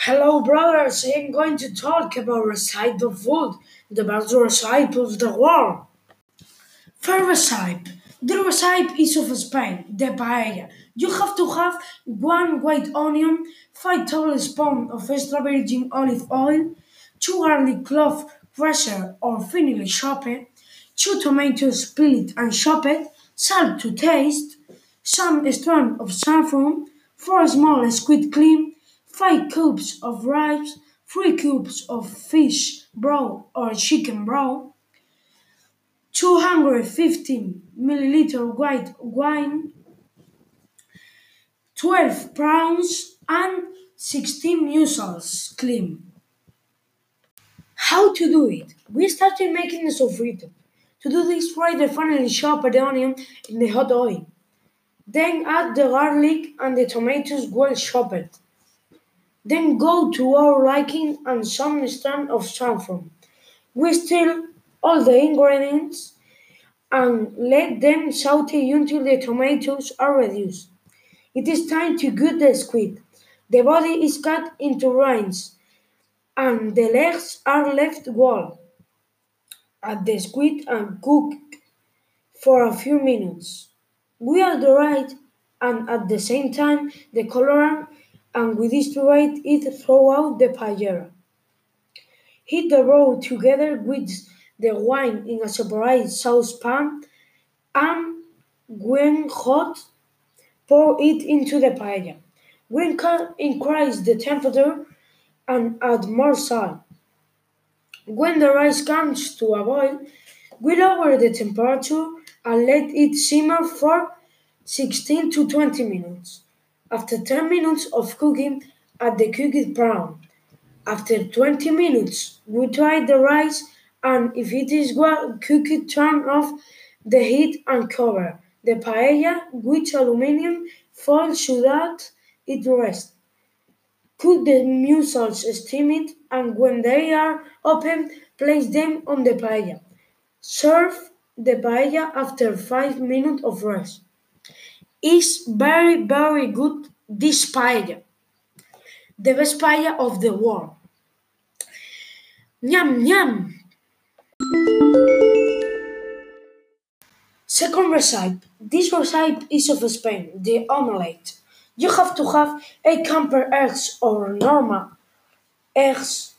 Hello, brothers. I am going to talk about recipe of food, the best recipe of the world. First recipe. The recipe is of Spain, the paella. You have to have one white onion, 5 tablespoons of extra virgin olive oil, two garlic cloves crushed or finely chopped, two tomatoes peeled and chopped, salt to taste, some strand of saffron, four small squid clean, 5 cubes of rice, 3 cubes of fish broth or chicken broth, 215 milliliter white wine, 12 prawns, and 16 mussels clean. How to do it? We started making the sofrito. To do this, fry the finely chopped onion in the hot oil. Then add the garlic and the tomatoes well chopped. Then go to our liking and some strand of saffron. We stir all the ingredients and let them saute until the tomatoes are reduced. It is time to gut the squid. The body is cut into rings and the legs are left whole. Add the squid and cook for a few minutes. We add the right and at the same time the colorant and we distribute it throughout the paella. Heat the roux together with the wine in a separate saucepan and when hot, pour it into the paella. We can increase the temperature and add more salt. When the rice comes to a boil, we lower the temperature and let it simmer for 16 to 20 minutes. After 10 minutes of cooking, add the cooked prawn. After 20 minutes, we try the rice and if it is well cooked, turn off the heat and cover the paella with aluminium foil so that it rests. Cook the mussels, steam it, and when they are open, place them on the paella. Serve the paella after 5 minutes of rest. It's very good this paella, the best paella of the world. Yum yum! Second recipe. This recipe is of Spain, the omelette. You have to have 8 camper eggs or normal eggs,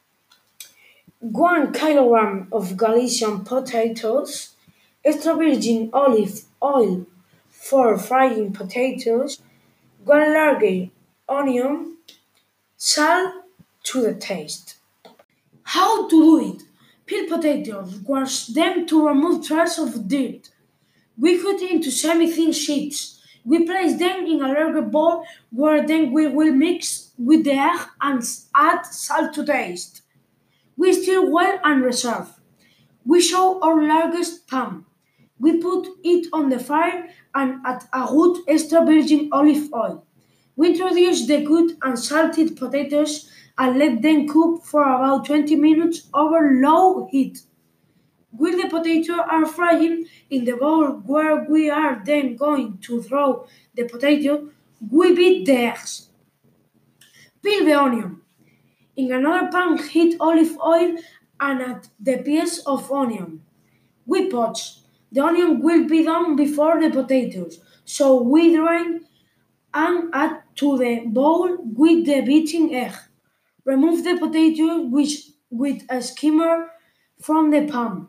1 kilogram of Galician potatoes, extra virgin olive oil for frying potatoes, 1 large onion, salt to the taste. How to do it? Peel potatoes, wash them to remove trace of dirt. We cut into semi-thin sheets. We place them in a larger bowl where then we will mix with the egg and add salt to taste. We stir well and reserve. We show our largest pan. We put it on the fire and add a good extra virgin olive oil. We introduce the cut and salted potatoes and let them cook for about 20 minutes over low heat. While the potatoes are frying in the bowl where we are then going to throw the potato, we beat the eggs. Peel the onion. In another pan, heat olive oil and add the piece of onion. We poach. The onion will be done before the potatoes, so we drain and add to the bowl with the beaten egg. Remove the potatoes with a skimmer from the pan.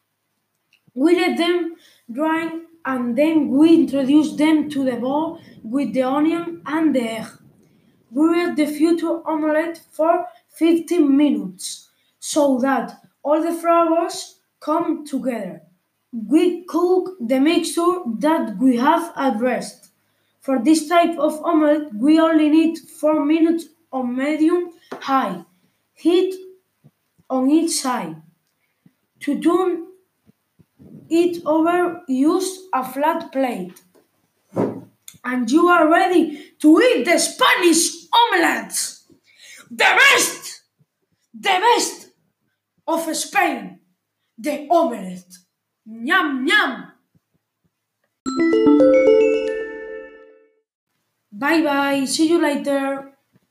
We let them dry and then we introduce them to the bowl with the onion and the egg. We read the future omelette for 15 minutes so that all the flavors come together. We cook the mixture that we have addressed. For this type of omelette, we only need 4 minutes on medium high heat on each side. To turn it over, use a flat plate. And you are ready to eat the Spanish omelette. The best! The best of Spain. The omelette. Yum yum! Bye bye. See you later.